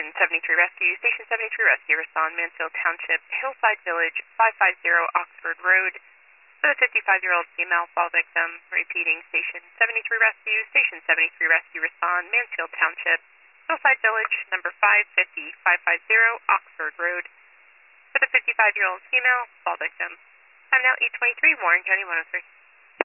Station 73 Rescue. Station 73 Rescue, respond Mansfield Township, Hillside Village, 550 Oxford Road. For the 55-year-old female fall victim, repeating Station 73 Rescue. Station 73 Rescue, respond Mansfield Township, Hillside Village, number 550 Oxford Road. For the 55-year-old female fall victim. Time now 8:23, Warren County 103.